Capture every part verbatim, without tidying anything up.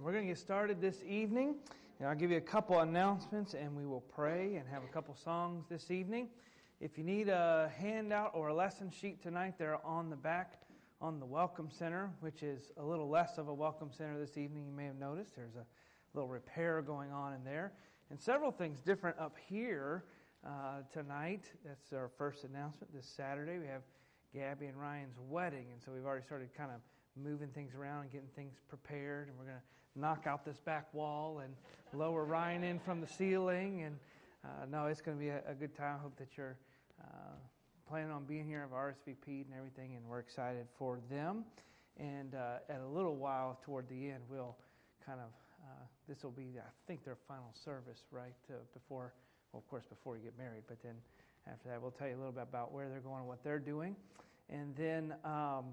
We're going to get started this evening, and I'll give you a couple announcements, and we will pray and have a couple songs this evening. If you need a handout or a lesson sheet tonight, they're on the back on the Welcome Center, which is a little less of a Welcome Center this evening. You may have noticed there's a little repair going on in there, and several things different up here uh, tonight. That's our first announcement. This Saturday we have Gabby and Ryan's wedding, and so we've already started kind of moving things around and getting things prepared, and we're going to knock out this back wall and lower Ryan in from the ceiling, and uh, no, it's going to be a, a good time. I hope that you're uh, planning on being here. I've R S V P'd and everything, and we're excited for them. And uh, at a little while toward the end, we'll kind of, uh, this will be, I think, their final service, right, uh, before, well, of course, before you get married, but then after that, we'll tell you a little bit about where they're going and what they're doing. And then um,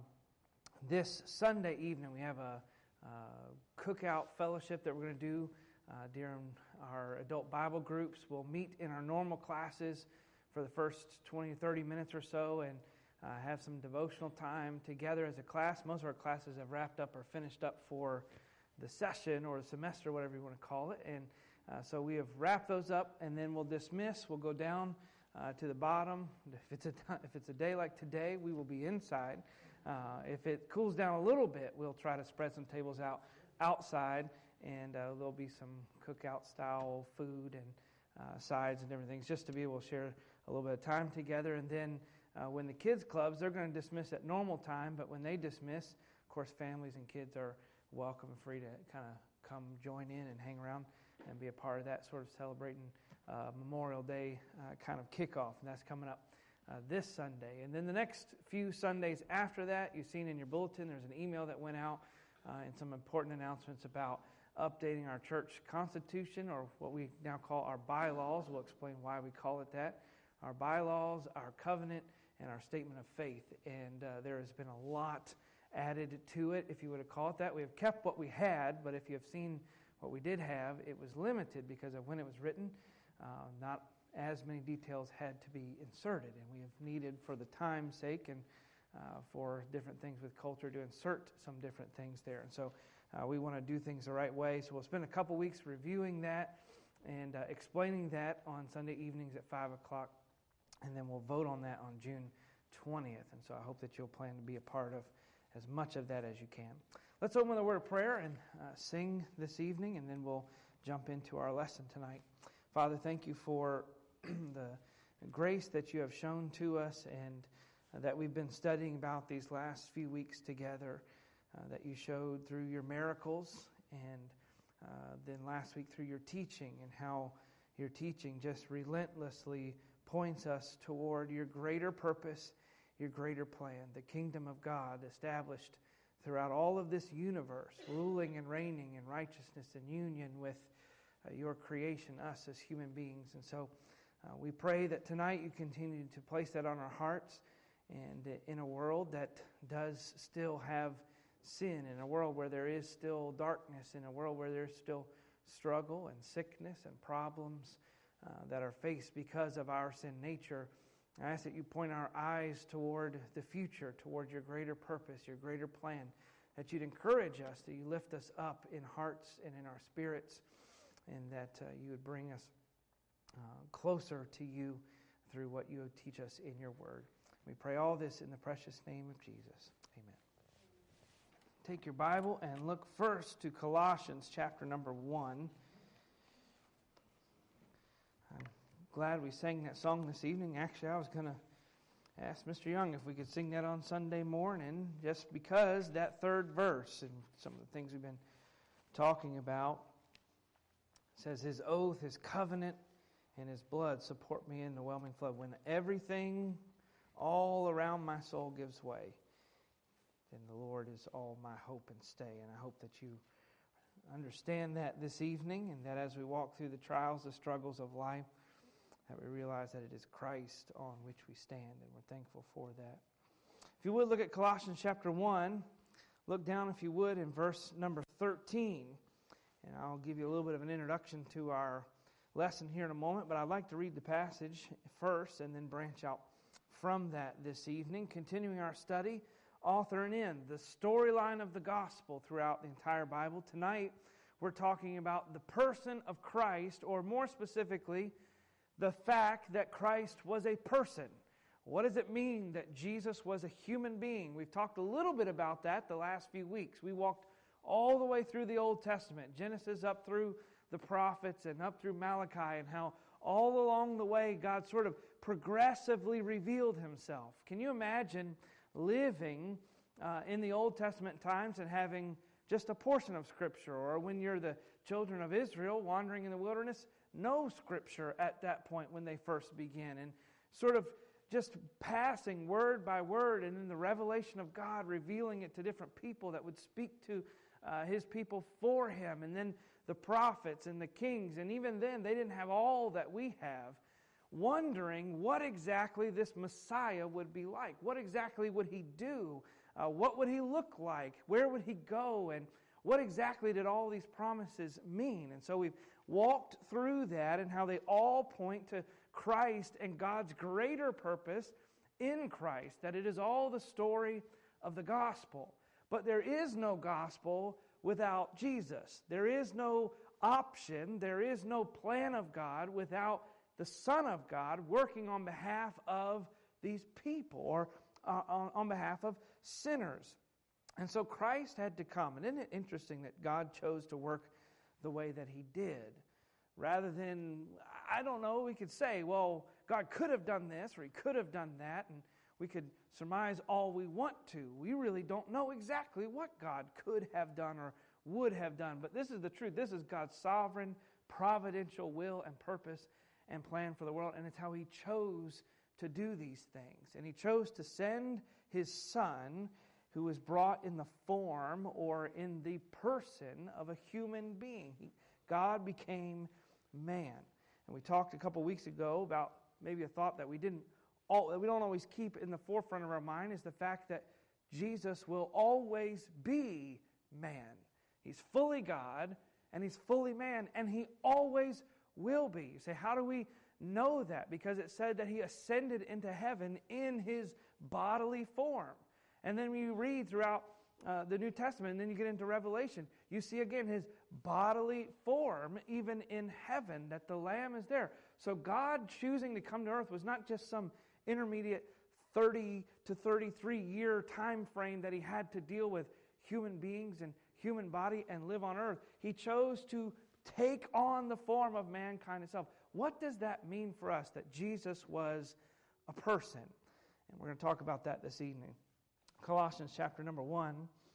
this Sunday evening, we have a uh, cookout fellowship that we're going to do uh, during our adult Bible groups. We'll meet in our normal classes for the first twenty or thirty minutes or so and uh, have some devotional time together as a class. Most of our classes have wrapped up or finished up for the session or the semester, whatever you want to call it. And uh, so we have wrapped those up, and then we'll dismiss. We'll go down Uh, to the bottom. If it's a if it's a day like today, we will be inside. Uh, if it cools down a little bit, we'll try to spread some tables out outside, and uh, there'll be some cookout style food and uh, sides and different things, just to be able to share a little bit of time together. And then uh, when the kids clubs, they're going to dismiss at normal time, but when they dismiss, of course, families and kids are welcome and free to kind of come join in and hang around and be a part of that, sort of celebrating uh, Memorial Day uh, kind of kickoff. And that's coming up uh, this Sunday. And then the next few Sundays after that, you've seen in your bulletin, there's an email that went out uh, and some important announcements about updating our church constitution, or what we now call our bylaws. We'll explain why we call it that. Our bylaws, our covenant, and our statement of faith. And uh, there has been a lot added to it, if you would have called it that. We have kept what we had, but if you have seen what we did have, it was limited because of when it was written. Uh, not as many details had to be inserted, and we have needed, for the time's sake and uh, for different things with culture, to insert some different things there. And so uh, we want to do things the right way. So we'll spend a couple weeks reviewing that and uh, explaining that on Sunday evenings at five o'clock, and then we'll vote on that on June twentieth. And so I hope that you'll plan to be a part of as much of that as you can. Let's open with a word of prayer and uh, sing this evening, and then we'll jump into our lesson tonight. Father, thank you for the grace that you have shown to us, and uh, that we've been studying about these last few weeks together, uh, that you showed through your miracles, and uh, then last week through your teaching, and how your teaching just relentlessly points us toward your greater purpose, your greater plan, the kingdom of God established throughout all of this universe, ruling and reigning in righteousness and union with uh, your creation, us as human beings. And so uh, we pray that tonight you continue to place that on our hearts, and uh, in a world that does still have sin, in a world where there is still darkness, in a world where there's still struggle and sickness and problems uh, that are faced because of our sin nature, I ask that you point our eyes toward the future, toward your greater purpose, your greater plan, that you'd encourage us, that you lift us up in hearts and in our spirits, and that uh, you would bring us uh, closer to you through what you would teach us in your word. We pray all this in the precious name of Jesus. Amen. Take your Bible and look first to Colossians chapter number one. I'm glad we sang that song this evening. Actually, I was going to ask Mister Young if we could sing that on Sunday morning, just because that third verse and some of the things we've been talking about says, His oath, His covenant, and His blood support me in the whelming flood. When everything all around my soul gives way, then the Lord is all my hope and stay. And I hope that you understand that this evening, and that as we walk through the trials, the struggles of life, that we realize that it is Christ on which we stand, and we're thankful for that. If you would, look at Colossians chapter one. Look down, if you would, in verse number thirteen. And I'll give you a little bit of an introduction to our lesson here in a moment, but I'd like to read the passage first and then branch out from that this evening, continuing our study, author and end, the storyline of the gospel throughout the entire Bible. Tonight, we're talking about the person of Christ, or more specifically, the fact that Christ was a person. What does it mean that Jesus was a human being? We've talked a little bit about that the last few weeks. We walked all the way through the Old Testament, Genesis up through the prophets and up through Malachi, and how all along the way God sort of progressively revealed himself. Can you imagine living uh, in the Old Testament times and having just a portion of Scripture, or when you're the children of Israel wandering in the wilderness, no Scripture at that point when they first begin, and sort of just passing word by word, and then the revelation of God revealing it to different people that would speak to uh, His people for Him, and then the prophets and the kings, and even then they didn't have all that we have, wondering what exactly this Messiah would be like. What exactly would He do? Uh, what would He look like? Where would He go? And what exactly did all these promises mean? And so we've walked through that and how they all point to Christ and God's greater purpose in Christ, that it is all the story of the gospel. But there is no gospel without Jesus. There is no option, there is no plan of God without the Son of God working on behalf of these people, or uh, on, on behalf of sinners. And so Christ had to come. And isn't it interesting that God chose to work the way that He did? Rather than, I don't know, we could say, well, God could have done this or He could have done that, and we could surmise all we want to. We really don't know exactly what God could have done or would have done. But this is the truth. This is God's sovereign, providential will and purpose and plan for the world, and it's how He chose to do these things. And He chose to send His Son, who was brought in the form or in the person of a human being. He, God became man. And we talked a couple weeks ago about maybe a thought that we didn't all, that we don't always keep in the forefront of our mind, is the fact that Jesus will always be man. He's fully God and He's fully man, and He always will be. You say, how do we know that? Because it said that He ascended into heaven in His bodily form. And then when you read throughout uh, the New Testament, and then you get into Revelation, you see again His bodily form, even in heaven, that the Lamb is there. So God choosing to come to earth was not just some intermediate thirty to thirty-three year time frame that He had to deal with human beings and human body and live on earth. He chose to take on the form of mankind itself. What does that mean for us, that Jesus was a person? And we're going to talk about that this evening. Colossians chapter number one,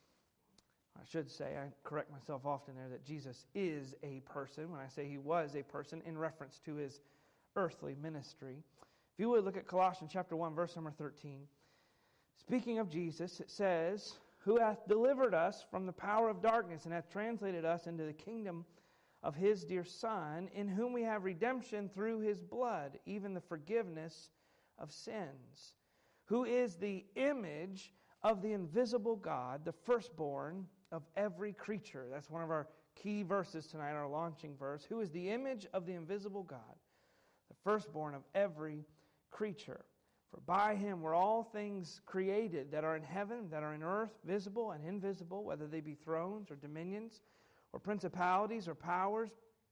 I should say, I correct myself often there, that Jesus is a person. When I say He was a person, in reference to His earthly ministry. If you would look at Colossians chapter one, verse number thirteen. Speaking of Jesus, it says, who hath delivered us from the power of darkness and hath translated us into the kingdom of His dear Son, in whom we have redemption through His blood, even the forgiveness of sins, who is the image of the invisible God, the firstborn of every creature. That's one of our key verses tonight, our launching verse. Who is the image of the invisible God, the firstborn of every creature. For by Him were all things created that are in heaven, that are in earth, visible and invisible, whether they be thrones or dominions, or principalities or powers.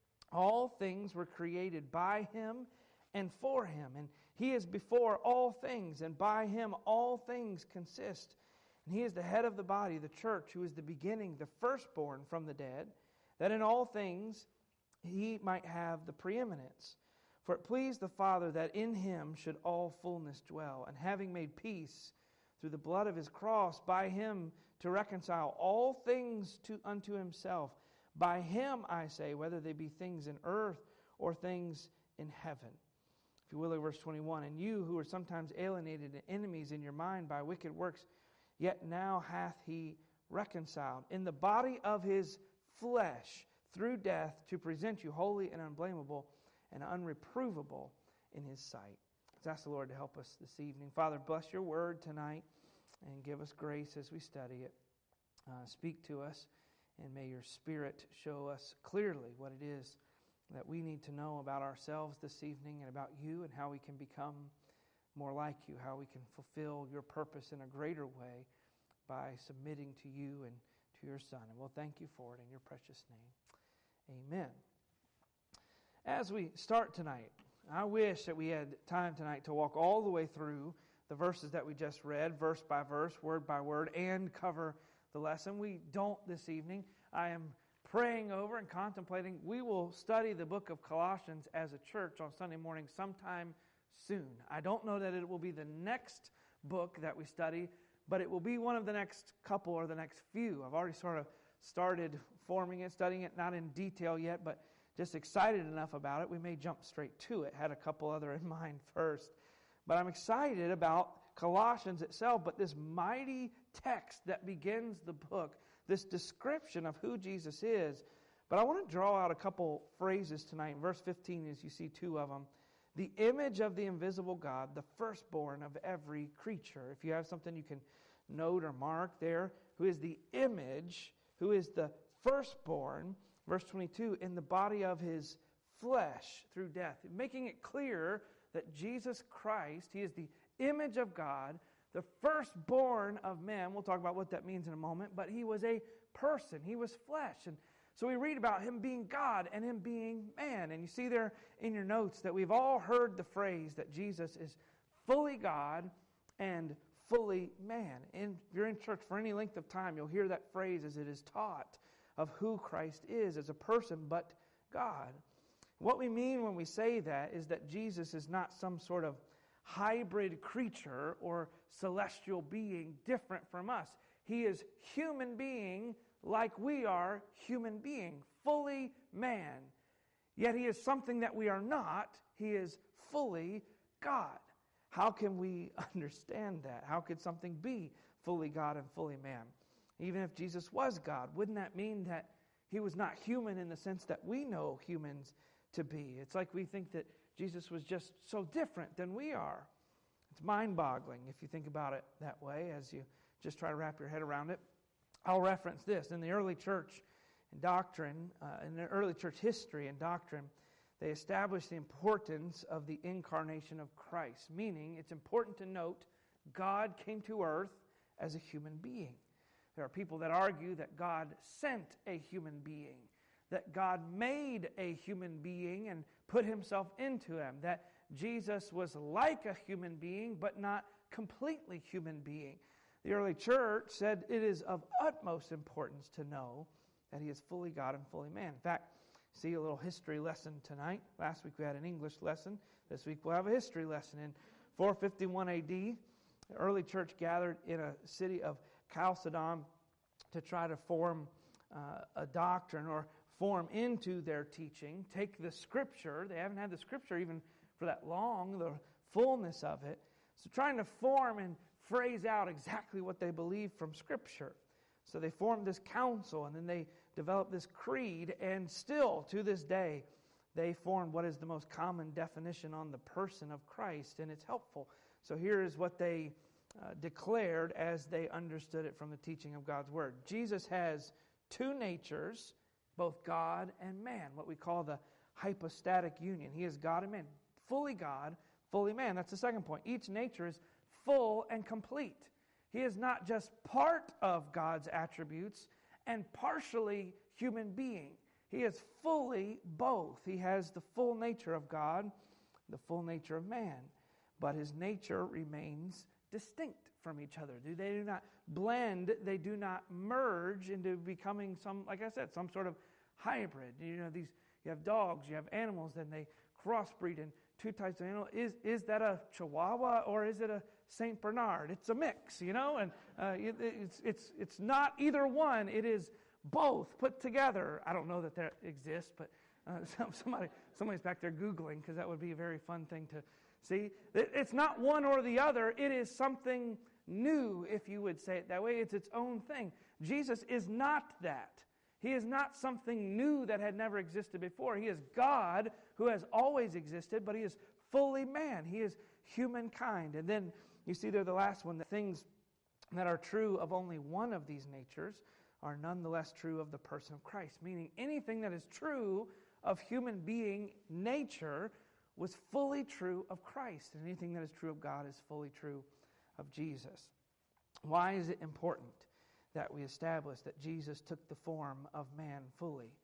All things were created by Him and for Him. And He is before all things, and by Him all things consist. And He is the head of the body, the church, who is the beginning, the firstborn from the dead, that in all things He might have the preeminence. For it pleased the Father that in Him should all fullness dwell, and having made peace through the blood of His cross, by Him to reconcile all things to unto Himself. By Him, I say, whether they be things in earth or things in heaven. If you will, look at verse twenty-one. And you who are sometimes alienated and enemies in your mind by wicked works, yet now hath He reconciled in the body of His flesh through death, to present you holy and unblameable and unreprovable in His sight. Let's ask the Lord to help us this evening. Father, bless Your word tonight and give us grace as we study it. Uh, speak to us, and may Your Spirit show us clearly what it is that we need to know about ourselves this evening, and about You, and how we can become more like You, how we can fulfill Your purpose in a greater way by submitting to You and to Your Son. And we'll thank You for it in Your precious name. Amen. As we start tonight, I wish that we had time tonight to walk all the way through the verses that we just read, verse by verse, word by word, and cover the lesson. We don't this evening. I am praying over and contemplating. We will study the book of Colossians as a church on Sunday morning sometime soon. I don't know that it will be the next book that we study, but it will be one of the next couple or the next few. I've already sort of started forming it, studying it, not in detail yet, but just excited enough about it. We may jump straight to it. Had a couple other in mind first. But I'm excited about Colossians itself, but this mighty text that begins the book, this description of who Jesus is. But I want to draw out a couple phrases tonight. In verse fifteen, as you see two of them, the image of the invisible God, the firstborn of every creature. If you have something you can note or mark there, who is the image, who is the firstborn, verse twenty-two, in the body of his flesh through death. Making it clear that Jesus Christ, he is the image of God, the firstborn of men. We'll talk about what that means in a moment, but he was a person. He was flesh. And so we read about him being God and him being man. And you see there in your notes that we've all heard the phrase that Jesus is fully God and fully man. And if you're in church for any length of time, you'll hear that phrase as it is taught of who Christ is as a person, but God. What we mean when we say that is that Jesus is not some sort of hybrid creature or celestial being different from us. He is human being like we are human being, fully man. Yet he is something that we are not. He is fully God. How can we understand that? How could something be fully God and fully man? Even if Jesus was God, wouldn't that mean that he was not human in the sense that we know humans to be? It's like we think that Jesus was just so different than we are. It's mind-boggling if you think about it that way as you just try to wrap your head around it. I'll reference this. In the early church doctrine, uh, in the early church history and doctrine, they established the importance of the incarnation of Christ, meaning it's important to note God came to earth as a human being. There are people that argue that God sent a human being, that God made a human being and put himself into him, that Jesus was like a human being but not completely human being. The early church said it is of utmost importance to know that he is fully God and fully man. In fact, see a little history lesson tonight. Last week we had an English lesson. This week we'll have a history lesson. In four fifty-one A D, the early church gathered in a city of Chalcedon to try to form uh, a doctrine or form into their teaching, take the Scripture. They haven't had the Scripture even for that long, the fullness of it. So trying to form and phrase out exactly what they believe from Scripture. So they formed this council, and then they developed this creed, and still, to this day, they formed what is the most common definition on the person of Christ, and it's helpful. So here is what they uh, declared as they understood it from the teaching of God's Word. Jesus has two natures, both God and man, what we call the hypostatic union. He is God and man, fully God, fully man. That's the second point. Each nature is full and complete. He is not just part of God's attributes and partially human being. He is fully both. He has the full nature of God, the full nature of man, but his nature remains distinct from each other. They do not blend, they do not merge into becoming some, like I said, some sort of hybrid. You know, these you have dogs, you have animals, then they crossbreed in two types of animals. Is is that a Chihuahua or is it a Saint Bernard? It's a mix, you know, and uh, it, it's it's it's not either one. It is both put together. I don't know that that exists, but uh, somebody somebody's back there Googling because that would be a very fun thing to see. It's not one or the other. It is something new, if you would say it that way. It's its own thing. Jesus is not that. He is not something new that had never existed before. He is God who has always existed, but he is fully man. He is humankind. And then you see there the last one, the things that are true of only one of these natures are nonetheless true of the person of Christ, meaning anything that is true of human being nature was fully true of Christ, and anything that is true of God is fully true of Jesus. Why is it important that we establish that Jesus took the form of man fully?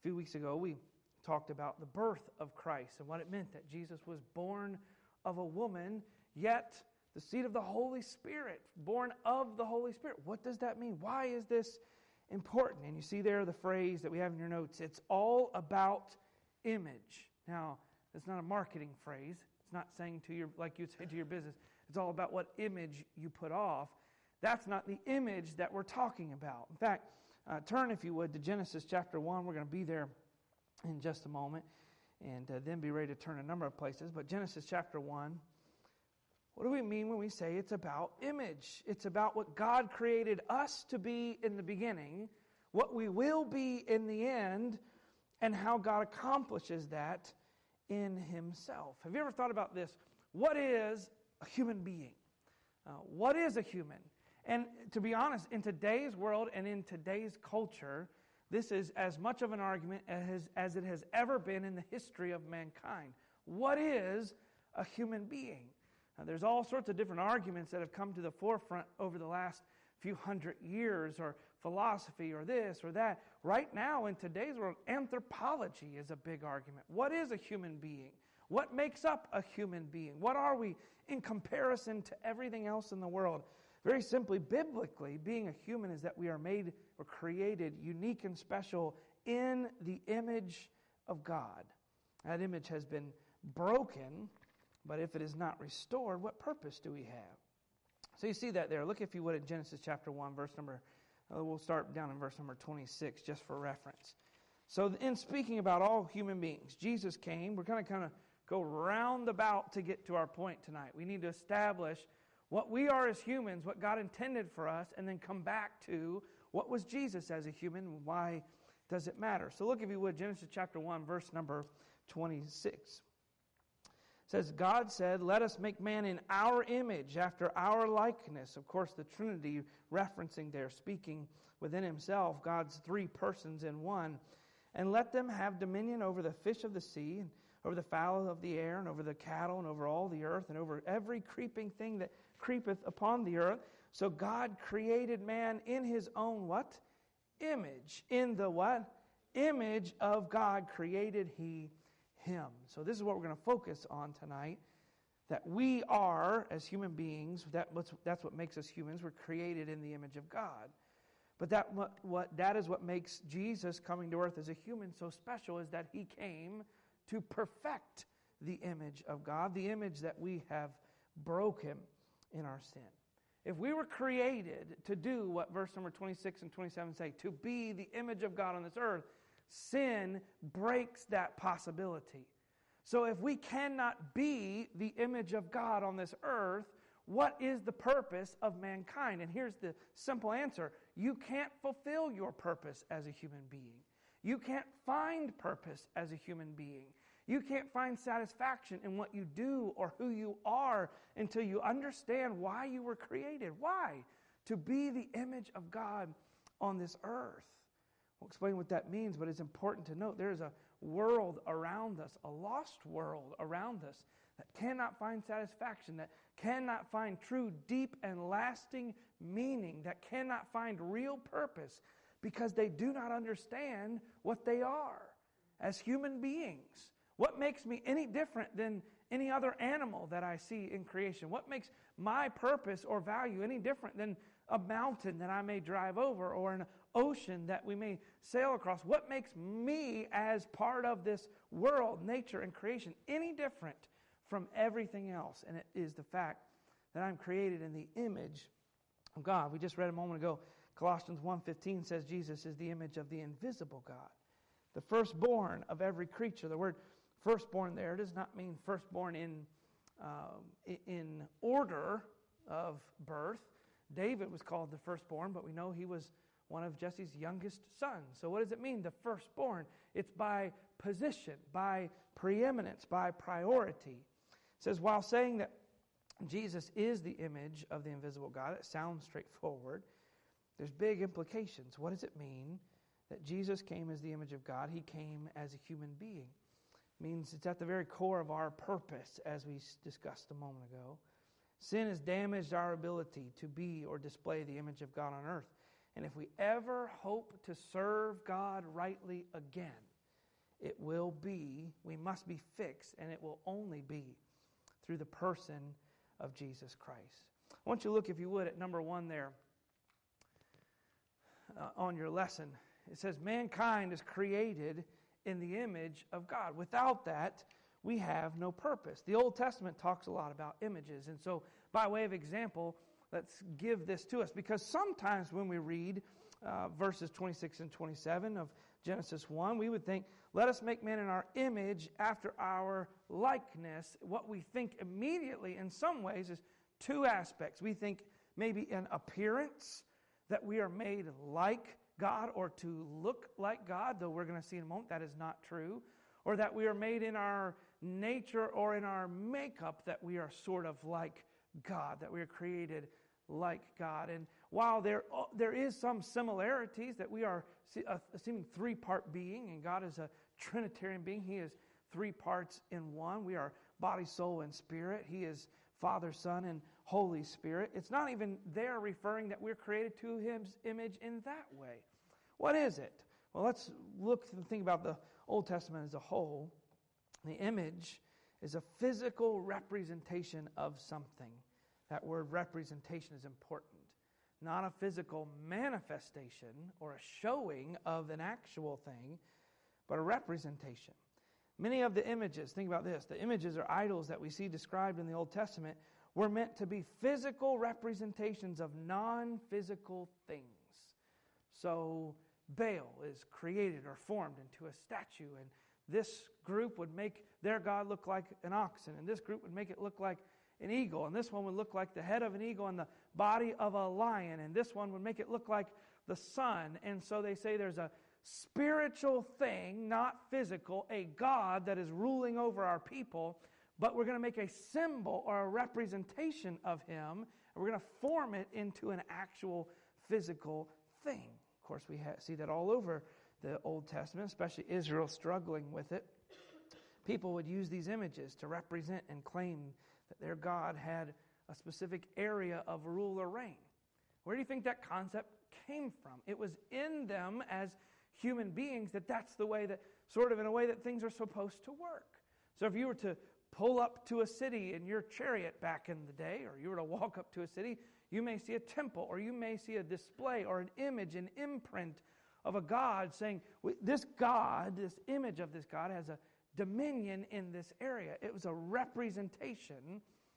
few weeks ago, we talked about the birth of Christ and what it meant that Jesus was born of a woman, yet the seed of the Holy Spirit, born of the Holy Spirit. What does that mean? Why is this important? And you see there the phrase that we have in your notes, it's all about image. Now, it's not a marketing phrase. It's not saying to your, like you'd say to your business, it's all about what image you put off. That's not the image that we're talking about. In fact, uh, turn, if you would, to Genesis chapter one. We're going to be there in just a moment, and uh, then be ready to turn a number of places. But Genesis chapter one, what do we mean when we say it's about image? It's about what God created us to be in the beginning, what we will be in the end, and how God accomplishes that in Himself. Have you ever thought about this? What is a human being? Uh, what is a human? And to be honest, in today's world and in today's culture, this is as much of an argument as, as it has ever been in the history of mankind. What is a human being? Now, there's all sorts of different arguments that have come to the forefront over the last few hundred years, or philosophy, or this or that. Right now, in today's world, anthropology is a big argument. What is a human being? What makes up a human being? What are we in comparison to everything else in the world? Very simply, biblically, being a human is that we are made or created unique and special in the image of God. That image has been broken, but if it is not restored, what purpose do we have? So you see that there. Look, if you would, at Genesis chapter one, verse number, uh, we'll start down in verse number twenty-six, just for reference. So in speaking about all human beings, Jesus came. We're going to kind of go roundabout to get to our point tonight. We need to establish what we are as humans, what God intended for us, and then come back to what was Jesus as a human, and why does it matter? So look, if you would, Genesis chapter one, verse number twenty-six. It says, God said, let us make man in our image, after our likeness. Of course, the Trinity referencing there, speaking within Himself, God's three persons in one. And let them have dominion over the fish of the sea, and over the fowl of the air, and over the cattle, and over all the earth, and over every creeping thing that creepeth upon the earth. So God created man in His own what? Image. In the what? Image of God created He him. So this is what we're going to focus on tonight, that we are, as human beings, that what's, that's what makes us humans. We're created in the image of God. But that what, what that is what makes Jesus coming to earth as a human so special, is that He came to perfect the image of God, the image that we have broken in our sin. If we were created to do what verse number twenty-six and twenty-seven say, to be the image of God on this earth, sin breaks that possibility. So if we cannot be the image of God on this earth, what is the purpose of mankind? And here's the simple answer. You can't fulfill your purpose as a human being. You can't find purpose as a human being. You can't find satisfaction in what you do or who you are until you understand why you were created. Why? To be the image of God on this earth. We'll explain what that means, but it's important to note there's a world around us, a lost world around us, that cannot find satisfaction, that cannot find true, deep, and lasting meaning, that cannot find real purpose, because they do not understand what they are as human beings. What makes me any different than any other animal that I see in creation? What makes my purpose or value any different than a mountain that I may drive over, or an ocean that we may sail across? What makes me, as part of this world, nature, and creation, any different from everything else? And it is the fact that I'm created in the image of God. We just read a moment ago, Colossians one fifteen says Jesus is the image of the invisible God, the firstborn of every creature. The word firstborn there does not mean firstborn in, uh, in order of birth. David was called the firstborn, but we know he was one of Jesse's youngest sons. So what does it mean, the firstborn? It's by position, by preeminence, by priority. It says, while saying that Jesus is the image of the invisible God, it sounds straightforward. There's big implications. What does it mean that Jesus came as the image of God? He came as a human being. It means it's at the very core of our purpose, as we discussed a moment ago. Sin has damaged our ability to be or display the image of God on earth. And if we ever hope to serve God rightly again, it will be, we must be fixed, and it will only be through the person of Jesus Christ. I want you to look, if you would, at number one there uh, on your lesson. It says, mankind is created in the image of God. Without that, we have no purpose. The Old Testament talks a lot about images. And so, by way of example, let's give this to us. Because sometimes when we read uh, verses twenty-six and twenty-seven of Genesis one, we would think, let us make man in our image after our likeness. What we think immediately in some ways is two aspects. We think maybe an appearance, that we are made like God or to look like God, though we're going to see in a moment that is not true. Or that we are made in our nature or in our makeup, that we are sort of like God, that we are created like God. And while there there is some similarities, that we are a seeming three-part being, and God is a Trinitarian being. He is three parts in one. We are body, soul, and spirit. He is Father, Son, and Holy Spirit. It's not even there referring that we're created to His image in that way. What is it? Well, let's look and think about the Old Testament as a whole. The image is a physical representation of something. That word representation is important. Not a physical manifestation or a showing of an actual thing, but a representation. Many of the images, think about this, the images or idols that we see described in the Old Testament were meant to be physical representations of non-physical things. So Baal is created or formed into a statue, and this group would make their god look like an oxen, and this group would make it look like an eagle, and this one would look like the head of an eagle and the body of a lion, and this one would make it look like the sun. And so they say there's a spiritual thing, not physical, a God that is ruling over our people, but we're going to make a symbol or a representation of Him, and we're going to form it into an actual physical thing. Of course, we ha- see that all over the Old Testament, especially Israel struggling with it. People would use these images to represent and claim that their God had a specific area of rule or reign. Where do you think that concept came from? It was in them as human beings that that's the way that, sort of in a way that things are supposed to work. So if you were to pull up to a city in your chariot back in the day, or you were to walk up to a city, you may see a temple, or you may see a display or an image, an imprint of a God saying, this God, this image of this God has a dominion in this area. It was a representation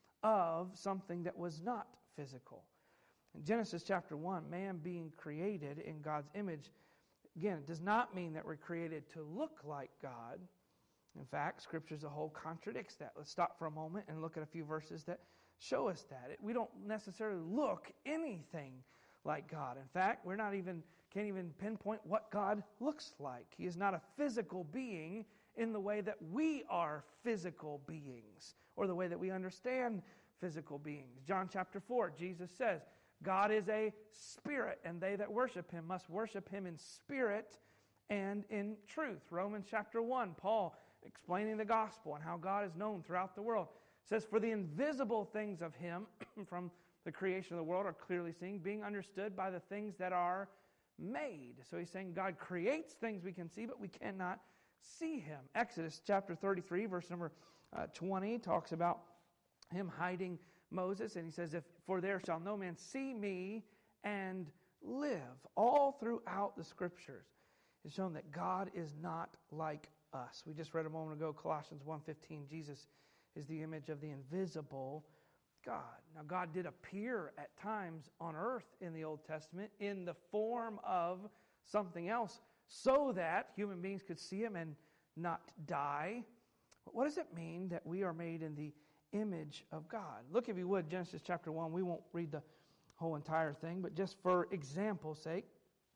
of something that was not physical. In Genesis chapter one, man being created in God's image, again, it does not mean that we're created to look like God. In fact, Scripture as a whole contradicts that. Let's stop for a moment and look at a few verses that show us that. It, we don't necessarily look anything like God. In fact, we're not even, can't even pinpoint what God looks like. He is not a physical being in the way that we are physical beings, or the way that we understand physical beings. John chapter four, Jesus says, God is a spirit, and they that worship Him must worship Him in spirit and in truth. Romans chapter one, Paul explaining the gospel and how God is known throughout the world, says, for the invisible things of Him from the creation of the world are clearly seen, being understood by the things that are made. So he's saying God creates things we can see, but we cannot see Him. Exodus chapter thirty-three, verse number uh, twenty, talks about Him hiding Moses, and he says, "If for there shall no man see me and live." All throughout the Scriptures, it's shown that God is not like us. We just read a moment ago, Colossians one fifteen, Jesus is the image of the invisible God. Now, God did appear at times on earth in the Old Testament in the form of something else, so that human beings could see Him and not die. But what does it mean that we are made in the image of God? Look, if you would, Genesis chapter one. We won't read the whole entire thing, but just for example's sake,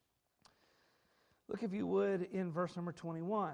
look, if you would, in verse number twenty-one.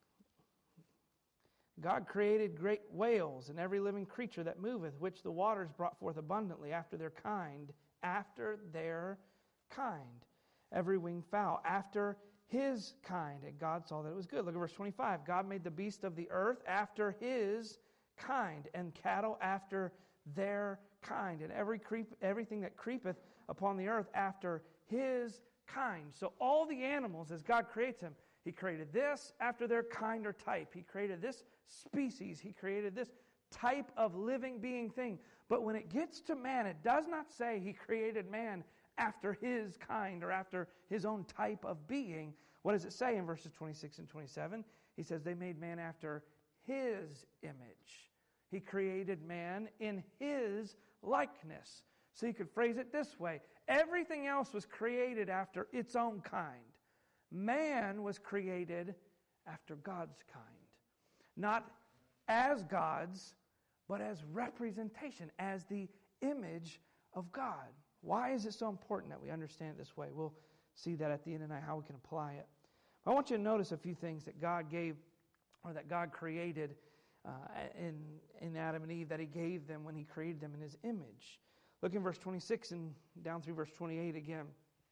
God created great whales and every living creature that moveth, which the waters brought forth abundantly after their kind, after their kind. Every winged fowl after His kind, and God saw that it was good. Look at verse twenty-five. God made the beast of the earth after His kind, and cattle after their kind, and every creep, everything that creepeth upon the earth after His kind. So all the animals, as God creates them, He created this after their kind or type. He created this species. He created this type of living being thing. But when it gets to man, it does not say he created man after his kind or after his own type of being. What does it say in verses twenty-six and twenty-seven? He says they made man after his image. He created man in his likeness. So you could phrase it this way. Everything else was created after its own kind. Man was created after God's kind. Not as God's, but as representation, as the image of God. Why is it so important that we understand it this way? We'll see that at the end of the night, how we can apply it. I want you to notice a few things that God gave, or that God created uh, in, in Adam and Eve, that He gave them when He created them in His image. Look in verse twenty-six and down through verse twenty-eight again.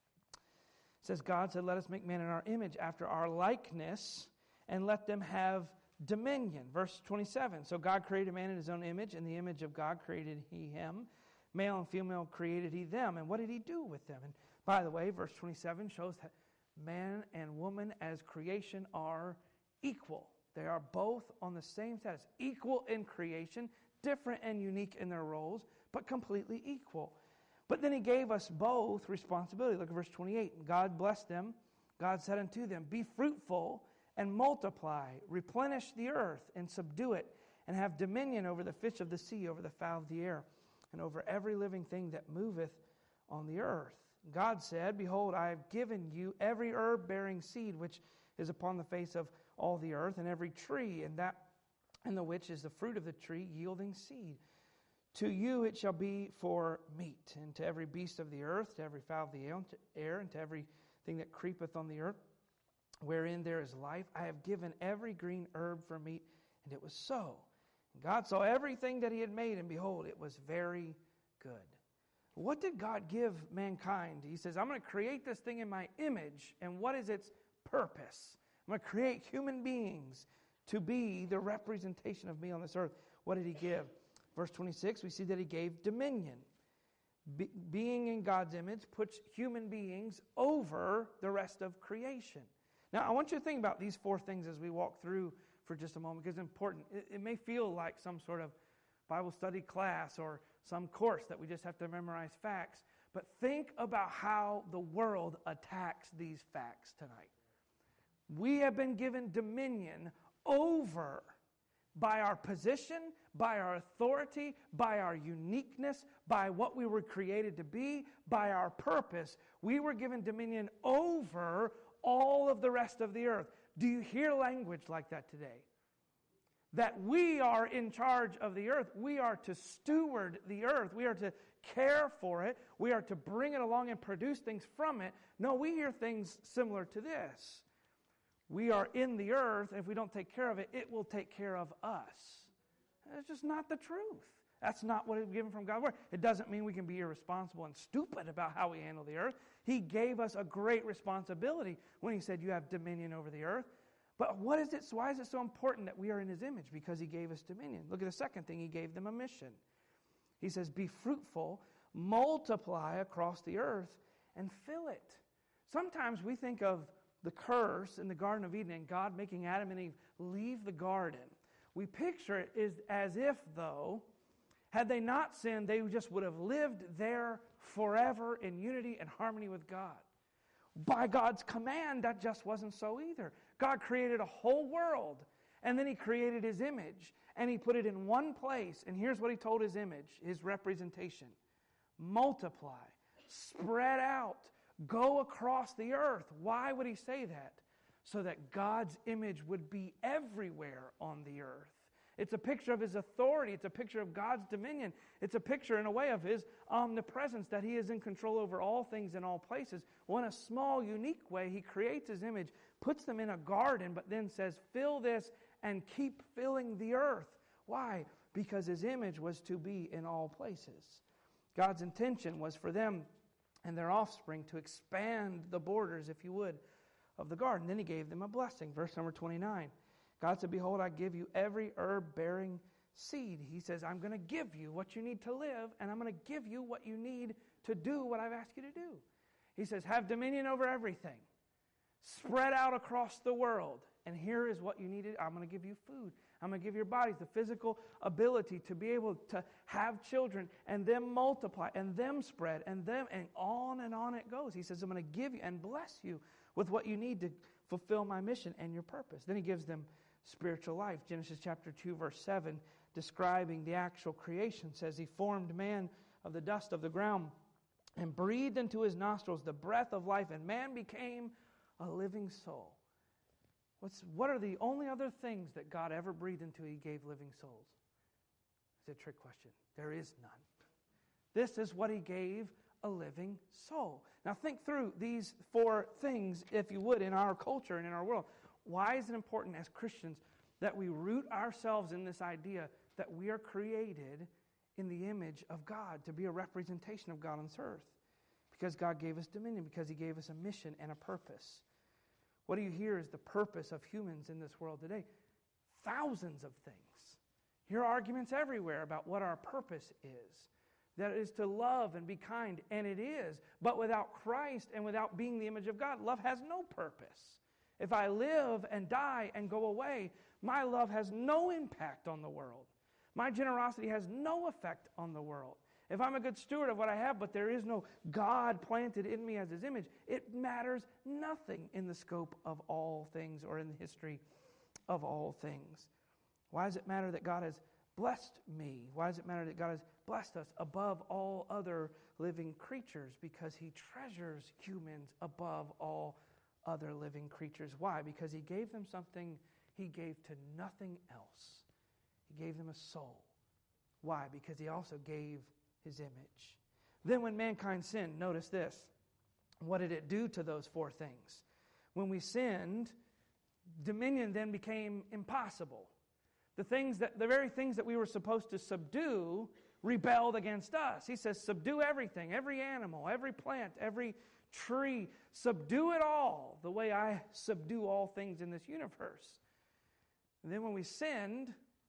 It says, God said, let us make man in our image after our likeness, and let them have dominion. Verse twenty-seven, so God created man in His own image. In the image of God created He him. Male and female created He them. And what did He do with them? And by the way, verse twenty-seven shows that man and woman as creation are equal. They are both on the same status. Equal in creation, different and unique in their roles, but completely equal. But then He gave us both responsibility. Look at verse twenty-eight. God blessed them. God said unto them, be fruitful and multiply, replenish the earth and subdue it, and have dominion over the fish of the sea, over the fowl of the air, and over every living thing that moveth on the earth. God said, behold, I have given you every herb bearing seed which is upon the face of all the earth, and every tree, and that and the which is the fruit of the tree yielding seed. To you it shall be for meat, and to every beast of the earth, to every fowl of the air, and to everything that creepeth on the earth, wherein there is life, I have given every green herb for meat. And it was so. And God saw everything that He had made, and behold, it was very good. What did God give mankind? He says, I'm going to create this thing in my image. And what is its purpose? I'm going to create human beings to be the representation of me on this earth. What did He give? Verse twenty-six, we see that He gave dominion. Be- being in God's image puts human beings over the rest of creation. Now, I want you to think about these four things as we walk through for just a moment, because it's important. It, it may feel like some sort of Bible study class or some course that we just have to memorize facts, but think about how the world attacks these facts tonight. We have been given dominion over by our position, by our authority, by our uniqueness, by what we were created to be, by our purpose. We were given dominion over all of the rest of the earth. Do you hear language like that today? That we are in charge of the earth. We are to steward the earth. We are to care for it. We are to bring it along and produce things from it. No, we hear things similar to this. We are in the earth, and if we don't take care of it, it will take care of us. That's just not the truth. That's not what is given from God's word. It doesn't mean we can be irresponsible and stupid about how we handle the earth. He gave us a great responsibility when He said you have dominion over the earth. But what is it? Why is it so important that we are in His image? Because He gave us dominion. Look at the second thing. He gave them a mission. He says, be fruitful, multiply across the earth, and fill it. Sometimes we think of the curse in the Garden of Eden and God making Adam and Eve leave the garden. We picture it as, as if, though, had they not sinned, they just would have lived there forever in unity and harmony with God. By God's command, that just wasn't so either. God created a whole world, and then He created His image, and He put it in one place. And here's what He told His image, His representation. Multiply, spread out, go across the earth. Why would He say that? So that God's image would be everywhere on the earth. It's a picture of His authority. It's a picture of God's dominion. It's a picture, in a way, of His omnipresence, that He is in control over all things in all places. Well, in a small, unique way, He creates His image, puts them in a garden, but then says, fill this and keep filling the earth. Why? Because His image was to be in all places. God's intention was for them and their offspring to expand the borders, if you would, of the garden. Then He gave them a blessing. Verse number twenty-nine. God said, behold, I give you every herb bearing seed. He says, I'm going to give you what you need to live, and I'm going to give you what you need to do what I've asked you to do. He says, have dominion over everything. spread out across the world. And here is what you needed. I'm going to give you food. I'm going to give your bodies the physical ability to be able to have children and them multiply and them spread and them, and on and on it goes. He says, I'm going to give you and bless you with what you need to fulfill my mission and your purpose. Then he gives them spiritual life. Genesis chapter two, verse seven, describing the actual creation, says he formed man of the dust of the ground and breathed into his nostrils the breath of life, and man became a living soul. What's, what are the only other things that God ever breathed into he gave living souls? It's a trick question. There is none. This is what he gave a living soul. Now think through these four things, if you would, in our culture and in our world. Why is it important as Christians that we root ourselves in this idea that we are created in the image of God, to be a representation of God on this earth? Because God gave us dominion, because he gave us a mission and a purpose. What do you hear is the purpose of humans in this world today? Thousands of things. You hear arguments everywhere about what our purpose is. That it is to love and be kind, and it is. But without Christ and without being the image of God, love has no purpose. If I live and die and go away, my love has no impact on the world. My generosity has no effect on the world. If I'm a good steward of what I have, but there is no God planted in me as his image, it matters nothing in the scope of all things or in the history of all things. Why does it matter that God has blessed me? Why does it matter that God has blessed us above all other living creatures? Because he treasures humans above all other living creatures. Why? Because he gave them something he gave to nothing else. He gave them a soul. Why? Because he also gave his image. Then when mankind sinned, notice this. What did it do to those four things? When we sinned, dominion then became impossible. The things that the very things that we were supposed to subdue rebelled against us. He says, subdue everything, every animal, every plant, every tree. Subdue it all the way I subdue all things in this universe. And then when we sinned,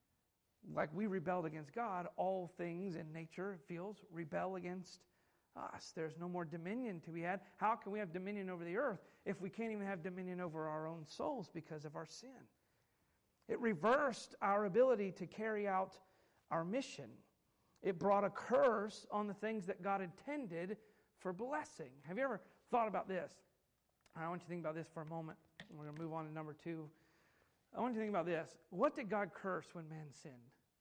like we rebelled against God, all things in nature, it feels, rebel against us. There's no more dominion to be had. How can we have dominion over the earth if we can't even have dominion over our own souls because of our sin? It reversed our ability to carry out our mission. It brought a curse on the things that God intended for blessing. Have you ever thought about this? I want you to think about this for a moment. We're going to move on to number two. I want you to think about this. What did God curse when man sinned?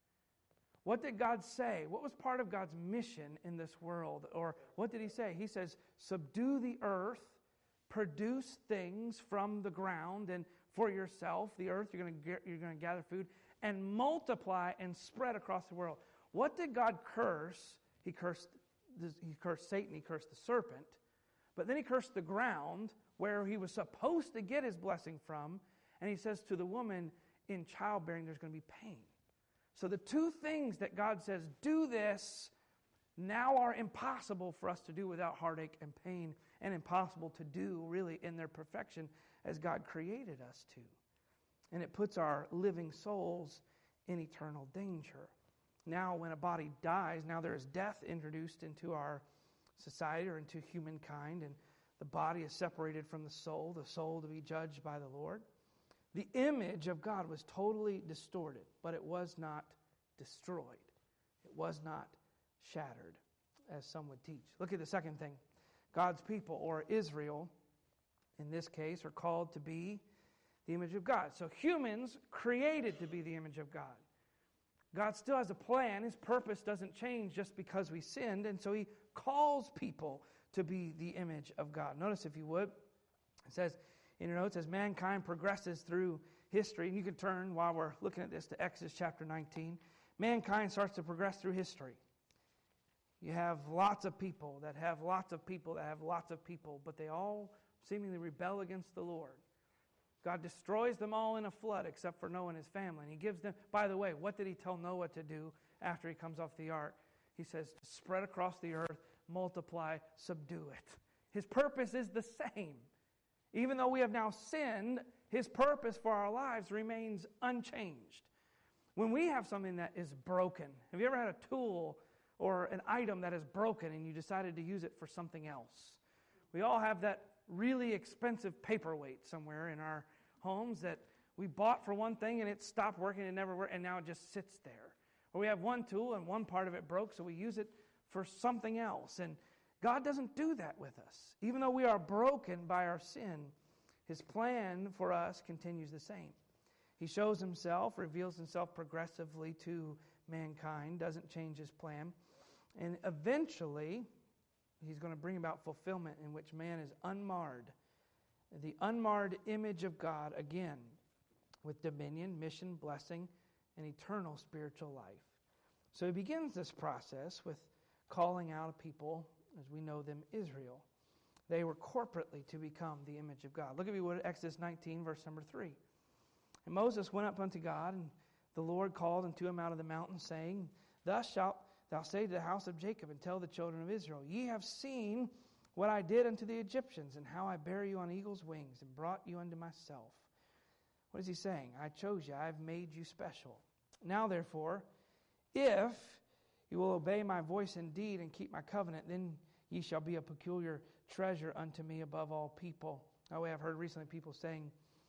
What did God say? What was part of God's mission in this world? Or what did he say? He says, subdue the earth, produce things from the ground and for yourself, the earth, you're going to get, you're going to gather food, and multiply and spread across the world. What did God curse? He cursed, he cursed Satan, he cursed the serpent, but then he cursed the ground where he was supposed to get his blessing from, and he says to the woman, in childbearing there's going to be pain. So the two things that God says, do this, now are impossible for us to do without heartache and pain, and impossible to do really in their perfection as God created us to. And it puts our living souls in eternal danger. Now when a body dies, now there is death introduced into our society or into humankind, and the body is separated from the soul, the soul to be judged by the Lord. The image of God was totally distorted, but it was not destroyed. It was not shattered, as some would teach. Look at the second thing. God's people, or Israel, in this case, are called to be the image of God. So humans created to be the image of God. God still has a plan. His purpose doesn't change just because we sinned, and so he calls people to be the image of God. Notice, if you would, it says in your notes, as mankind progresses through history, and you can turn while we're looking at this to Exodus chapter nineteen, mankind starts to progress through history. You have lots of people that have lots of people that have lots of people, but they all seemingly rebel against the Lord. God destroys them all in a flood except for Noah and his family. And he gives them, by the way, what did he tell Noah to do after he comes off the ark? He says, spread across the earth, multiply, subdue it. His purpose is the same. Even though we have now sinned, his purpose for our lives remains unchanged. When we have something that is broken, have you ever had a tool or an item that is broken and you decided to use it for something else? We all have that really expensive paperweight somewhere in our homes that we bought for one thing and it stopped working, it never worked, and now it just sits there. Or we have one tool and one part of it broke, so we use it for something else. And God doesn't do that with us. Even though we are broken by our sin, His plan for us continues the same. He shows Himself, reveals Himself progressively to mankind, doesn't change His plan. And eventually, He's going to bring about fulfillment in which man is unmarred. The unmarred image of God again, with dominion, mission, blessing, and eternal spiritual life. So He begins this process with calling out a people, as we know them, Israel. They were corporately to become the image of God. Look at me what Exodus nineteen, verse number three. And Moses went up unto God, and the Lord called unto him out of the mountain, saying, Thus shalt thou say to the house of Jacob, and tell the children of Israel, Ye have seen what I did unto the Egyptians, and how I bare you on eagle's wings, and brought you unto myself. What is He saying? I chose you, I have made you special. Now therefore, if you will obey my voice indeed, and keep my covenant, then ye shall be a peculiar treasure unto me above all people. Oh, I've heard recently people saying,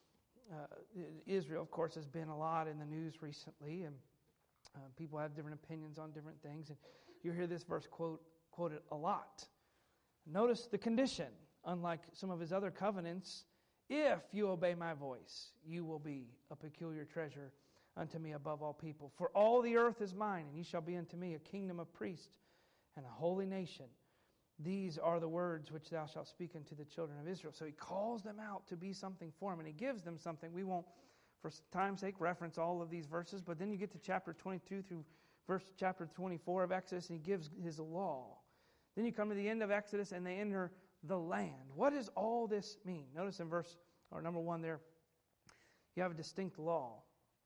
uh, Israel, of course, has been a lot in the news recently, and uh, people have different opinions on different things, and you hear this verse quote quoted a lot. Notice the condition. Unlike some of His other covenants, if you obey my voice, you will be a peculiar treasure unto me above all people. For all the earth is mine, and ye shall be unto me a kingdom of priests and a holy nation. These are the words which thou shalt speak unto the children of Israel. So He calls them out to be something for Him, and He gives them something. We won't, for time's sake, reference all of these verses, but then you get to chapter twenty-two through verse chapter twenty-four of Exodus, and He gives His law. Then you come to the end of Exodus, and they enter the land. What does all this mean? Notice in verse, or number one there, you have a distinct law.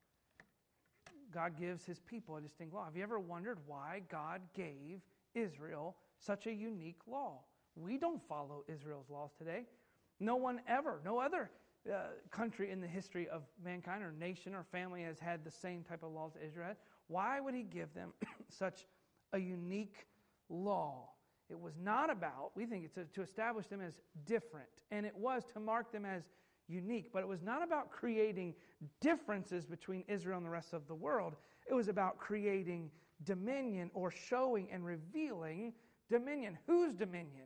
God gives His people a distinct law. Have you ever wondered why God gave Israel such a unique law? We don't follow Israel's laws today. No one ever, no other uh, country in the history of mankind or nation or family has had the same type of laws that Israel had. Why would He give them such a unique law? It was not about, we think it's a, to establish them as different, and it was to mark them as unique, but it was not about creating differences between Israel and the rest of the world. It was about creating dominion, or showing and revealing dominion. Whose dominion?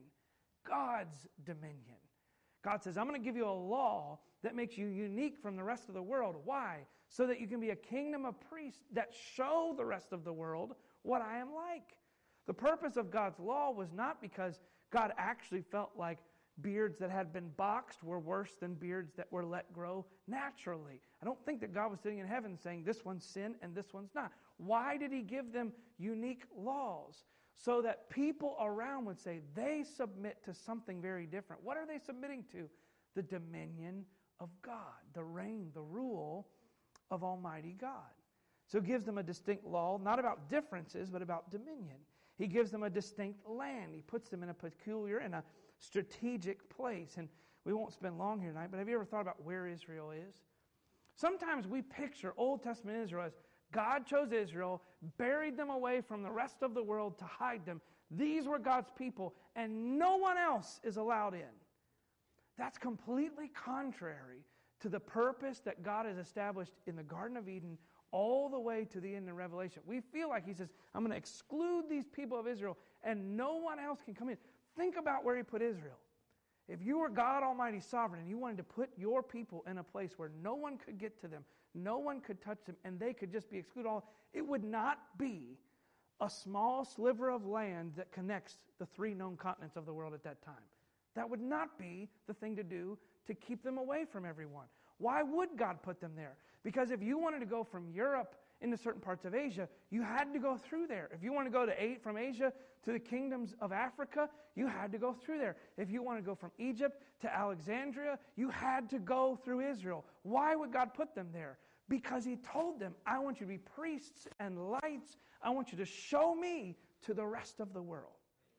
God's dominion. God says, I'm going to give you a law that makes you unique from the rest of the world. Why? So that you can be a kingdom of priests that show the rest of the world what I am like. The purpose of God's law was not because God actually felt like beards that had been boxed were worse than beards that were let grow naturally. I don't think that God was sitting in heaven saying this one's sin and this one's not. Why did He give them unique laws? So that people around would say they submit to something very different. What are they submitting to? The dominion of God, the reign, the rule of Almighty God. So it gives them a distinct law, not about differences, but about dominion. He gives them a distinct land. He puts them in a peculiar and a strategic place. And we won't spend long here tonight, but have you ever thought about where Israel is? Sometimes we picture Old Testament Israel as God chose Israel, buried them away from the rest of the world to hide them. These were God's people, and no one else is allowed in. That's completely contrary to the purpose that God has established in the Garden of Eden all the way to the end of Revelation. We feel like He says, I'm going to exclude these people of Israel, and no one else can come in. Think about where He put Israel. If you were God Almighty Sovereign and you wanted to put your people in a place where no one could get to them, no one could touch them, and they could just be excluded, all, it would not be a small sliver of land that connects the three known continents of the world at that time. That would not be the thing to do to keep them away from everyone. Why would God put them there? Because if you wanted to go from Europe into certain parts of Asia, you had to go through there. If you want to go to eight, from Asia to the kingdoms of Africa, you had to go through there. If you want to go from Egypt to Alexandria, you had to go through Israel. Why would God put them there? Because He told them, I want you to be priests and lights. I want you to show me to the rest of the world.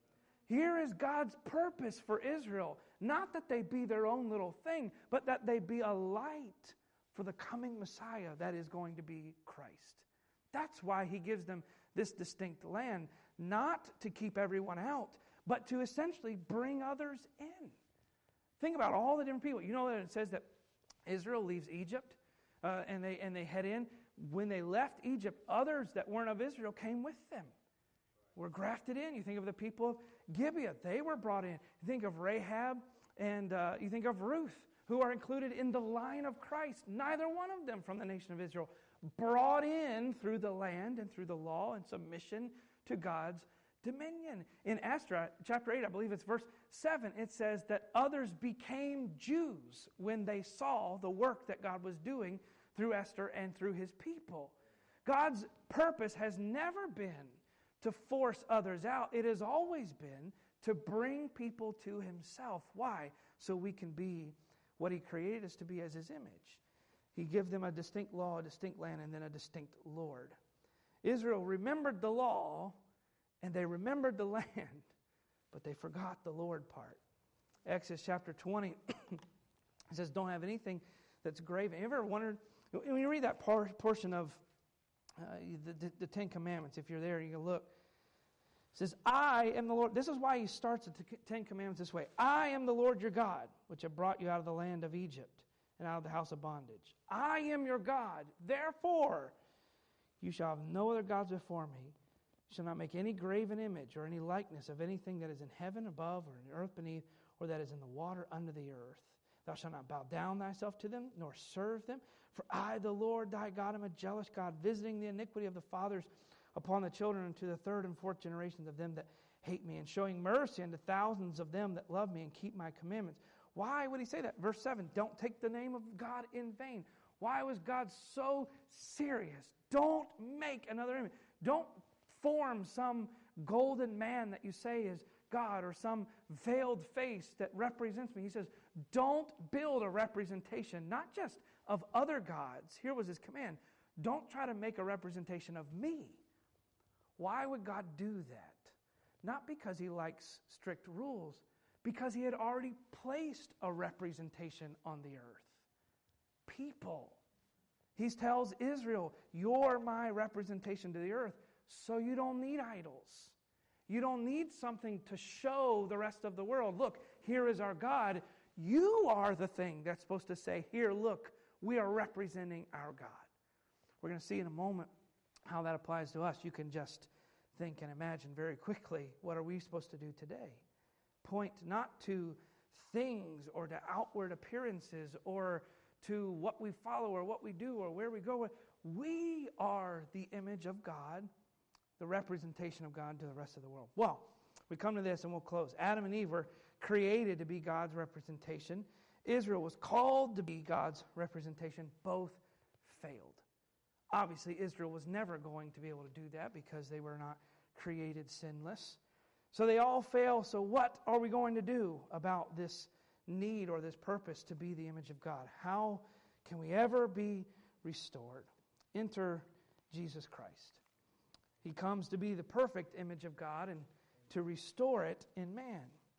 Here is God's purpose for Israel. Not that they be their own little thing, but that they be a light for the coming Messiah that is going to be Christ. That's why He gives them this distinct land, not to keep everyone out, but to essentially bring others in. Think about all the different people. You know that it says that Israel leaves Egypt uh, and they and they head in. When they left Egypt, others that weren't of Israel came with them. Were grafted in. You think of the people of Gibeah. They were brought in. You think of Rahab and uh, you think of Ruth, who are included in the line of Christ. Neither one of them from the nation of Israel. Brought in through the land and through the law and submission to God's dominion. In Esther, chapter eight, I believe it's verse seven, it says that others became Jews when they saw the work that God was doing through Esther and through his people. God's purpose has never been to force others out. It has always been to bring people to himself. Why? So we can be what he created us to be as his image. He gave them a distinct law, a distinct land, and then a distinct Lord. Israel remembered the law, and they remembered the land, but they forgot the Lord part. Exodus chapter twenty, it says, don't have anything that's graven. You ever wondered, when you read that par- portion of uh, the, the, the Ten Commandments, if you're there, you can look. It says, I am the Lord. This is why he starts the Ten Commandments this way. I am the Lord your God, which have brought you out of the land of Egypt and out of the house of bondage. I am your God. Therefore, you shall have no other gods before me. You shall not make any graven image or any likeness of anything that is in heaven above or in the earth beneath or that is in the water under the earth. Thou shalt not bow down thyself to them, nor serve them. For I, the Lord thy God, am a jealous God, visiting the iniquity of the fathers upon the children and to the third and fourth generations of them that hate me, and showing mercy unto thousands of them that love me and keep my commandments. Why would he say that? Verse seven, don't take the name of God in vain. Why was God so serious? Don't make another image. Don't form some golden man that you say is God or some veiled face that represents me. He says, don't build a representation, not just of other gods. Here was his command. Don't try to make a representation of me. Why would God do that? Not because he likes strict rules, because he had already placed a representation on the earth. People. He tells Israel, you're my representation to the earth, so you don't need idols. You don't need something to show the rest of the world, look, here is our God. You are the thing that's supposed to say, here, look, we are representing our God. We're going to see in a moment how that applies to us. You can just think and imagine very quickly, what are we supposed to do today? Point not to things or to outward appearances or to what we follow or what we do or where we go. We are the image of God, the representation of God to the rest of the world. Well, we come to this and we'll close. Adam and Eve were created to be God's representation. Israel was called to be God's representation. Both failed. Obviously, Israel was never going to be able to do that because they were not created sinless. So they all fail. So what are we going to do about this need or this purpose to be the image of God? How can we ever be restored? Enter Jesus Christ. He comes to be the perfect image of God and to restore it in man.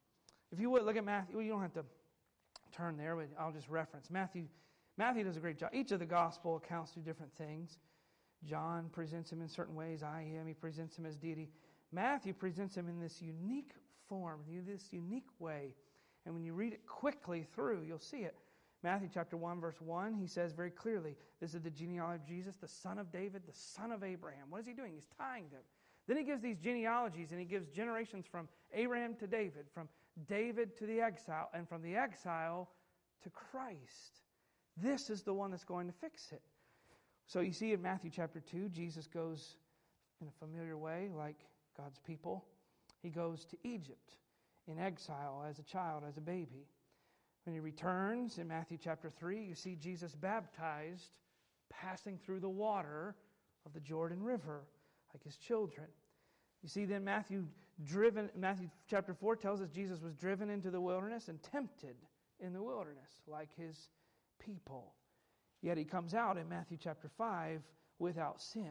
If you would, look at Matthew. Well, you don't have to turn there, but I'll just reference. Matthew Matthew does a great job. Each of the gospel accounts do different things. John presents him in certain ways. I am. He presents him as deity. Matthew presents him in this unique form, this unique way. And when you read it quickly through, you'll see it. Matthew chapter one, verse one, he says very clearly, this is the genealogy of Jesus, the son of David, the son of Abraham. What is he doing? He's tying them. Then he gives these genealogies, and he gives generations from Abraham to David, from David to the exile, and from the exile to Christ. This is the one that's going to fix it. So you see in Matthew chapter two, Jesus goes in a familiar way, like God's people. He goes to Egypt in exile as a child, as a baby. When he returns in Matthew chapter three, you see Jesus baptized, passing through the water of the Jordan River, like his children. You see then Matthew driven, Matthew chapter four tells us Jesus was driven into the wilderness and tempted in the wilderness, like his people. Yet he comes out in Matthew chapter five without sin.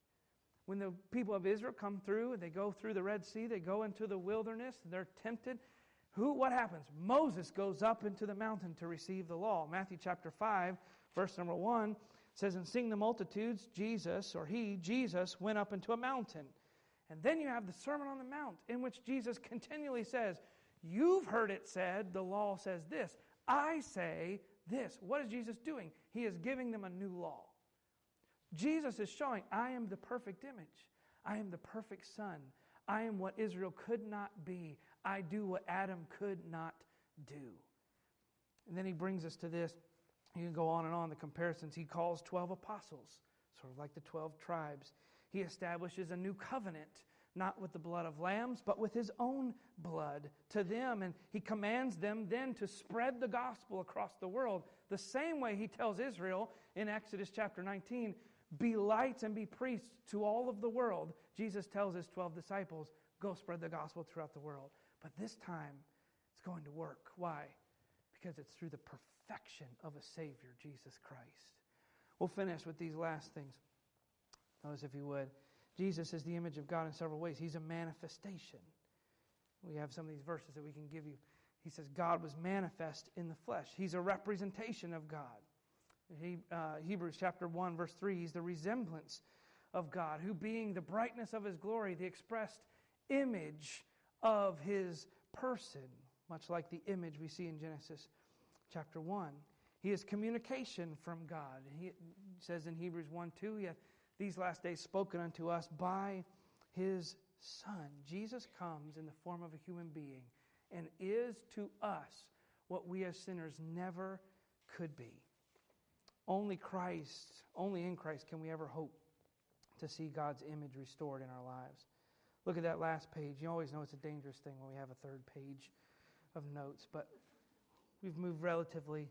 When the people of Israel come through and they go through the Red Sea, they go into the wilderness, and they're tempted. Who? What happens? Moses goes up into the mountain to receive the law. Matthew chapter five, verse number one, says, and seeing the multitudes, Jesus, or he, Jesus, went up into a mountain. And then you have the Sermon on the Mount, in which Jesus continually says, You've heard it said, the law says this. I say this. What is Jesus doing? He is giving them a new law. Jesus is showing, I am the perfect image. I am the perfect son. I am what Israel could not be. I do what Adam could not do. And then he brings us to this. You can go on and on, the comparisons. He calls twelve apostles, sort of like the twelve tribes. He establishes a new covenant, not with the blood of lambs, but with his own blood to them. And he commands them then to spread the gospel across the world. The same way he tells Israel in Exodus chapter nineteen, be lights and be priests to all of the world. Jesus tells his twelve disciples, go spread the gospel throughout the world. But this time, it's going to work. Why? Because it's through the perfection of a Savior, Jesus Christ. We'll finish with these last things. Notice, if you would, Jesus is the image of God in several ways. He's a manifestation. We have some of these verses that we can give you. He says God was manifest in the flesh. He's a representation of God. He, uh, Hebrews chapter one, verse three, he's the resemblance of God, who being the brightness of his glory, the expressed image of his person, much like the image we see in Genesis chapter one. He is communication from God. He says in Hebrews one two, he hath these last days spoken unto us by his Son. Jesus comes in the form of a human being and is to us what we as sinners never could be. Only Christ, only in Christ can we ever hope to see God's image restored in our lives. Look at that last page. You always know it's a dangerous thing when we have a third page of notes, but we've moved relatively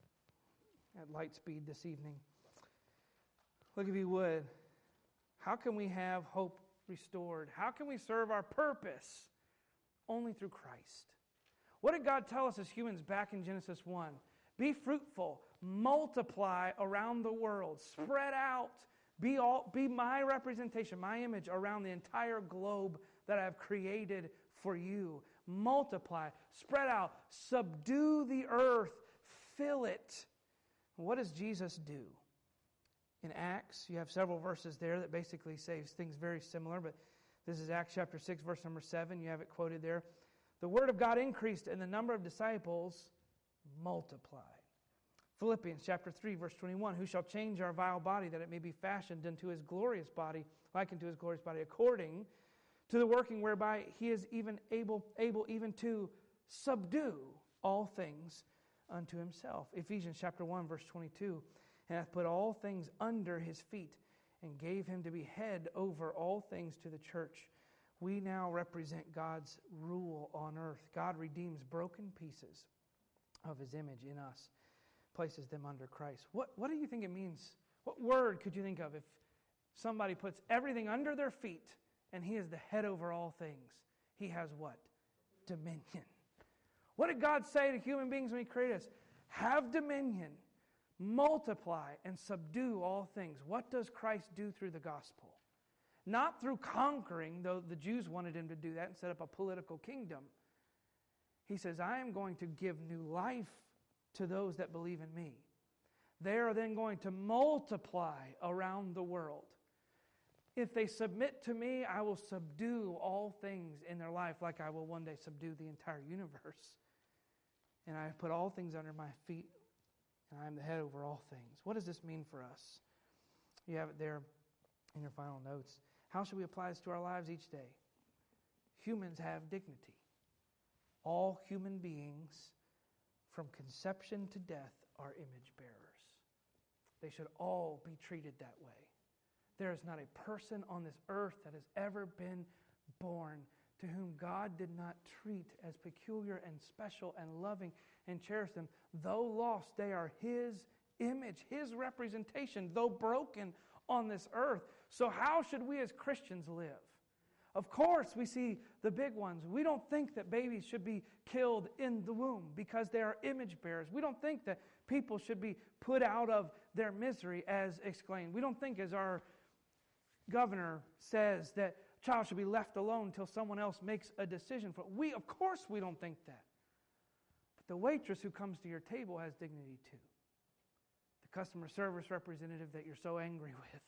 at light speed this evening. Look, if you would, how can we have hope restored? How can we serve our purpose? Only through Christ. What did God tell us as humans back in Genesis one? Be fruitful, multiply around the world, spread out, be all, be my representation, my image around the entire globe that I've created for you. Multiply, spread out, subdue the earth, fill it. What does Jesus do? In Acts, you have several verses there that basically say things very similar, but this is Acts chapter six, verse number seven. You have it quoted there. The word of God increased, and the number of disciples multiplied. Philippians chapter three, verse twenty-one. Who shall change our vile body, that it may be fashioned into his glorious body, like unto his glorious body, according to the working whereby he is even able, able even to subdue all things unto himself. Ephesians chapter one, verse twenty-two. And hath put all things under his feet, and gave him to be head over all things to the church. We now represent God's rule on earth. God redeems broken pieces of his image in us, places them under Christ. What, what do you think it means? What word could you think of if somebody puts everything under their feet and he is the head over all things? He has what? Dominion. What did God say to human beings when he created us? Have dominion. Multiply and subdue all things. What does Christ do through the gospel? Not through conquering, though the Jews wanted him to do that and set up a political kingdom. He says, I am going to give new life to those that believe in me. They are then going to multiply around the world. If they submit to me, I will subdue all things in their life like I will one day subdue the entire universe. And I have put all things under my feet, and I am the head over all things. What does this mean for us? You have it there in your final notes. How should we apply this to our lives each day? Humans have dignity. All human beings, from conception to death, are image bearers. They should all be treated that way. There is not a person on this earth that has ever been born to whom God did not treat as peculiar and special and loving and cherish them. Though lost, they are his image, his representation, though broken on this earth. So how should we as Christians live? Of course, we see the big ones. We don't think that babies should be killed in the womb because they are image bearers. We don't think that people should be put out of their misery as exclaimed. We don't think, as our governor says, that a child should be left alone until someone else makes a decision for it. We, of course, we don't think that. But the waitress who comes to your table has dignity too. The customer service representative that you're so angry with.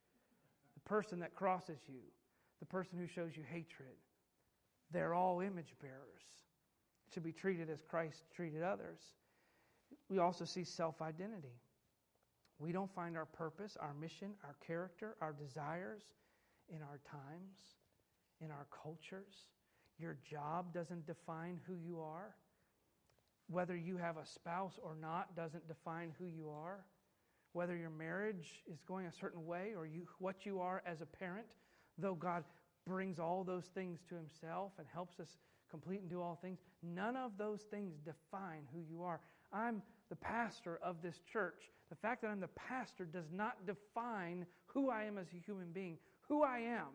The person that crosses you. The person who shows you hatred. They're all image bearers. should be treated as Christ treated others. We also see self-identity. We don't find our purpose, our mission, our character, our desires in our times, in our cultures. Your job doesn't define who you are. Whether you have a spouse or not doesn't define who you are. Whether your marriage is going a certain way or you, what you are as a parent, though God brings all those things to Himself and helps us complete and do all things, none of those things define who you are. I'm the pastor of this church. The fact that I'm the pastor does not define who I am as a human being. Who I am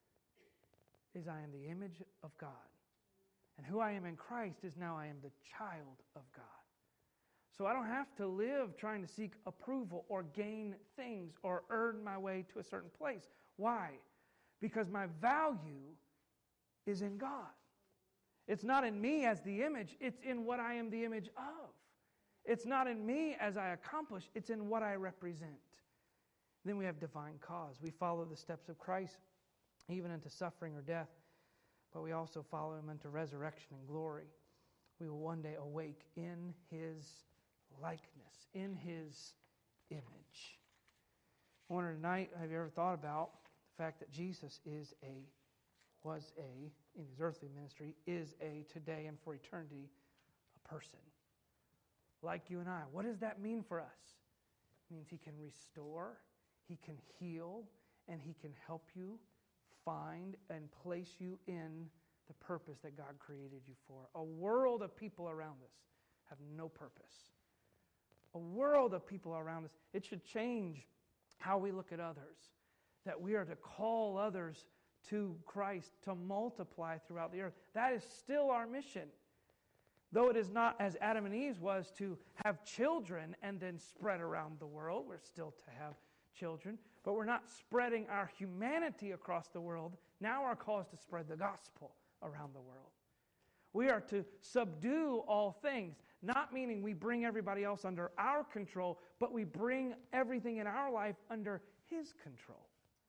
is I am the image of God. And who I am in Christ is now I am the child of God. So I don't have to live trying to seek approval or gain things or earn my way to a certain place. Why? Because my value is in God. It's not in me as the image, it's in what I am the image of. It's not in me as I accomplish, it's in what I represent. Then we have divine cause. We follow the steps of Christ, even into suffering or death, but we also follow Him into resurrection and glory. We will one day awake in His likeness, in His image. I wonder tonight, have you ever thought about the fact that Jesus is a, was a, in His earthly ministry, is a, today and for eternity, a person. Like you and I. What does that mean for us? It means He can restore, He can heal, and He can help you find and place you in the purpose that God created you for. A world of people around us have no purpose. A world of people around us. It should change how we look at others. That we are to call others to Christ, to multiply throughout the earth. That is still our mission. Though it is not as Adam and Eve was to have children and then spread around the world. We're still to have children. But we're not spreading our humanity across the world. Now our call is to spread the gospel around the world. We are to subdue all things. Not meaning we bring everybody else under our control, but we bring everything in our life under His control.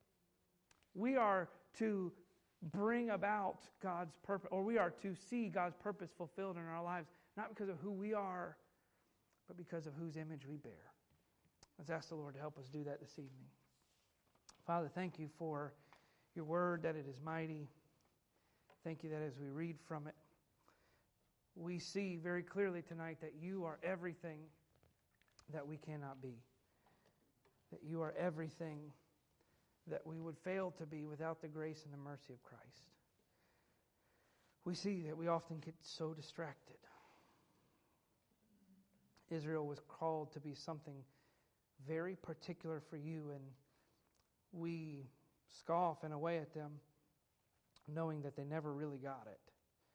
We are to bring about God's purpose, or we are to see God's purpose fulfilled in our lives, not because of who we are, but because of whose image we bear. Let's ask the Lord to help us do that this evening. Father, thank You for Your word, that it is mighty. Thank You that as we read from it, we see very clearly tonight that You are everything that we cannot be. That You are everything that we would fail to be without the grace and the mercy of Christ. We see that we often get so distracted. Israel was called to be something very particular for You, and we scoff in a way at them, knowing that they never really got it.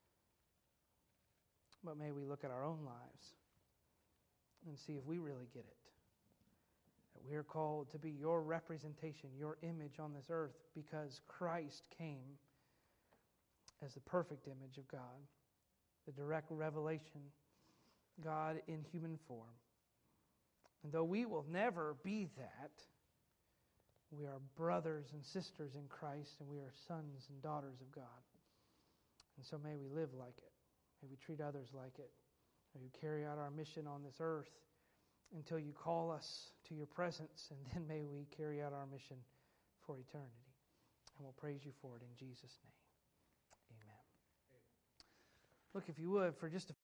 But may we look at our own lives and see if we really get it. That we are called to be Your representation, Your image on this earth, because Christ came as the perfect image of God, the direct revelation, God in human form. And though we will never be that, we are brothers and sisters in Christ, and we are sons and daughters of God. And so may we live like it. May we treat others like it. May we carry out our mission on this earth until You call us to Your presence, and then may we carry out our mission for eternity. And we'll praise You for it in Jesus' name. Amen. Look, if you would, for just a